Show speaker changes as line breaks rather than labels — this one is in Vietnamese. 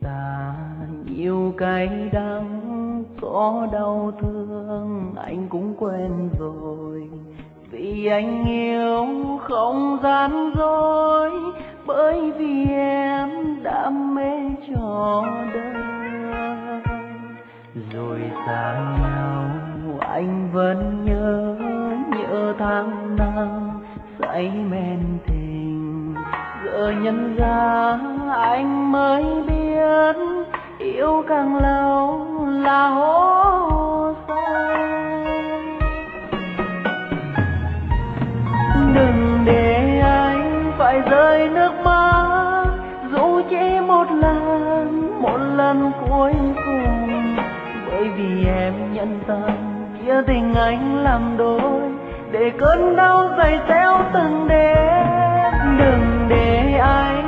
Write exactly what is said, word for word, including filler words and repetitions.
xa nhiều cay đắng, có đau thương anh cũng quen rồi. Vì anh yêu không gian dối, bởi vì em đam mê cho đời. Rồi xa nhau anh vẫn nhớ, nhớ tháng năm say men tình. Giờ nhận ra anh mới biết, yêu càng lâu là hố sâu. Đừng để anh phải rơi nước mắt, dù chỉ một lần, một lần cuối cùng. Bởi vì em nhận tâm chia tình anh làm đôi, để cơn đau dày xéo từng đêm. Đừng để anh